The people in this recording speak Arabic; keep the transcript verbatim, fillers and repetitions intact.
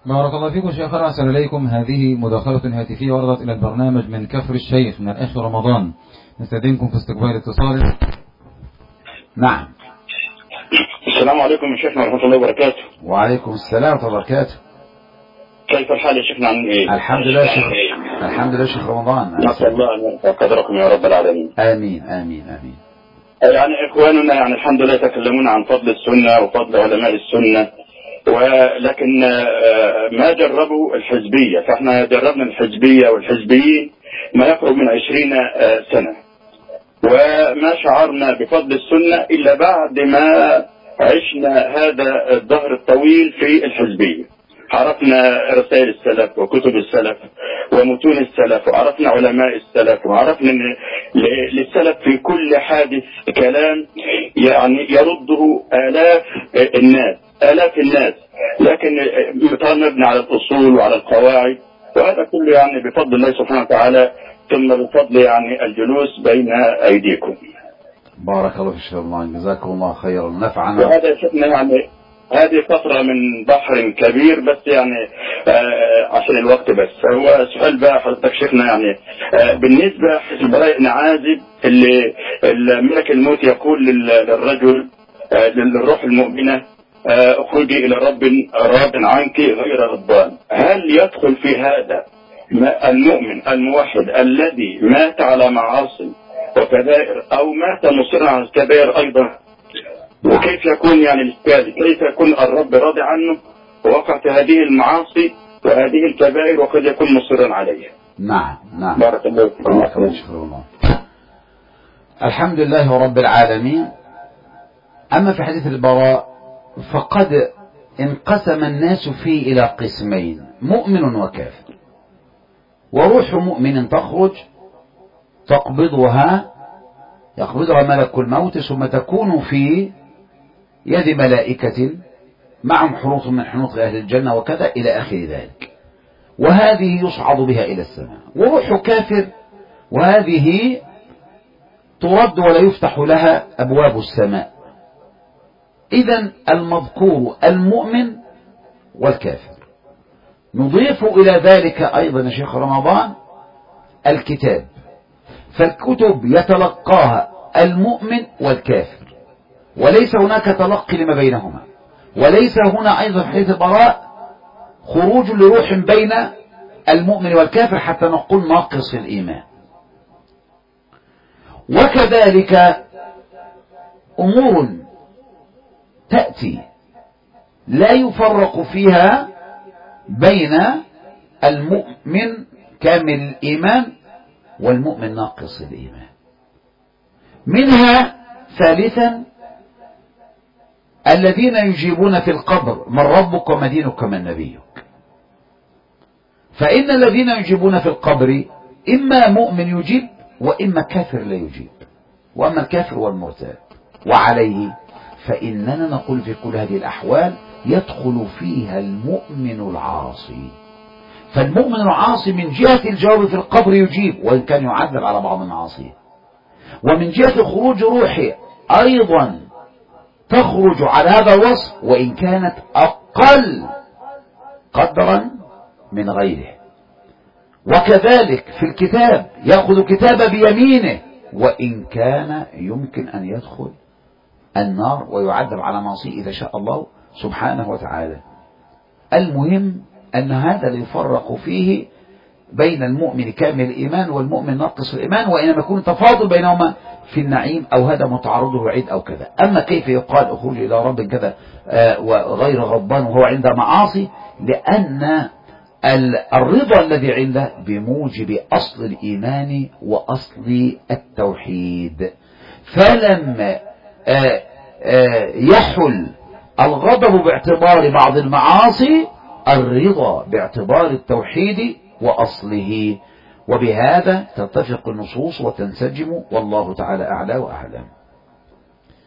بارك الله فيكم شيخنا، أحسن إليكم. هذه مداخلة هاتفية وردت إلى البرنامج من كفر الشيخ من الأخ رمضان، نستأذنكم في استقبال اتصال. نعم. السلام عليكم يا شيخنا ورحمة الله وبركاته. وعليكم السلام ورحمة الله وبركاته. كيف الحال يا شيخنا؟ عن ايه؟ الحمد لله شيخ. الحمد لله شيخ رمضان. نسأل الله أن يرفع قدركم يا رب العالمين. آمين آمين آمين. يعني إخواننا يعني الحمد لله يتكلمون عن فضل السنة وفضل علماء السنة، ولكن ما جربوا الحزبية، فاحنا جربنا الحزبية والحزبيين ما يقرب من عشرين سنة، وما شعرنا بفضل السنة إلا بعد ما عشنا هذا الظهر الطويل في الحزبية. عرفنا رسائل السلف وكتب السلف ومتون السلف، وعرفنا علماء السلف، وعرفنا ان للسلف في كل حادث كلام يعني يرده آلاف الناس آلاف الناس، لكن مبني على الأصول وعلى القواعد، وهذا كله يعني بفضل الله سبحانه وتعالى، ثم بفضل يعني الجلوس بين أيديكم. بارك الله فيك الله، جزاكم الله خيرا ونفعنا. وهذا شفنا يعني هذه فترة من بحر كبير، بس يعني آه عشان الوقت بس. هو سؤال بقى حضرتك شيخنا، يعني آه بالنسبة للبراء بن عازب اللي ملك الموت يقول للرجل آه للروح المؤمنة آه اخرجي إلى رب راض عنك غير غضبان، هل يدخل في هذا المؤمن الموحد الذي مات على معاصي وكبائر أو مات مصرا على الكبائر أيضا؟ وكيف يكون يعني الإشكال، كيف يكون الرب راضي عنه ووقعت هذه المعاصي وهذه الكبائر وقد يكون مصرا عليها؟ نعم نعم. بارك الله فيك. بارك الله فيك الله. الحمد لله رب العالمين. أما في حديث البراء فقد انقسم الناس فيه إلى قسمين، مؤمن وكافر. وروح مؤمن تخرج تقبضها يقبضها ملك الموت، ثم تكون في يد ملائكة معهم حروف من حنوط أهل الجنة وكذا إلى آخر ذلك، وهذه يصعد بها إلى السماء. وروح كافر وهذه ترد ولا يفتح لها أبواب السماء. إذن المذكور المؤمن والكافر. نضيف إلى ذلك أيضا يا شيخ رمضان الكتاب، فالكتب يتلقاها المؤمن والكافر، وليس هناك تلقي لما بينهما، وليس هنا أيضا في حديث البراء خروج لروح بين المؤمن والكافر حتى نقول ناقص الإيمان. وكذلك أمور تأتي لا يفرق فيها بين المؤمن كامل الإيمان والمؤمن ناقص الإيمان. منها ثالثا الذين يجيبون في القبر من ربك وما دينك ومن نبيك. فإن الذين يجيبون في القبر إما مؤمن يجيب وإما كافر لا يجيب، وأما الكافر والمرتد وعليه فإننا نقول في كل هذه الأحوال يدخل فيها المؤمن العاصي. فالمؤمن العاصي من جهة الجواب في القبر يجيب وإن كان يعذب على بعض المعاصي، ومن جهة خروج روحه أيضا تخرج على هذا الوصف وإن كانت أقل قدرا من غيره. وكذلك في الكتاب يأخذ كتاب بيمينه وإن كان يمكن أن يدخل النار ويعذب على معصيه إذا شاء الله سبحانه وتعالى. المهم أن هذا اللي يفرق فيه بين المؤمن كامل الإيمان والمؤمن ناقص الإيمان، وإنما يكون تفاضل بينهما في النعيم أو هذا متعرضه وعيد أو كذا. أما كيف يقال أخرج إلى رب كذا آه وغير غضبان وهو عند معاصي؟ لأن الرضا الذي عنده بموجب أصل الإيمان وأصل التوحيد، فلما آه آه يحل الغضب باعتبار بعض المعاصي الرضا باعتبار التوحيد وأصله، وبهذا تتفق النصوص وتنسجم، والله تعالى أعلى وأعلم.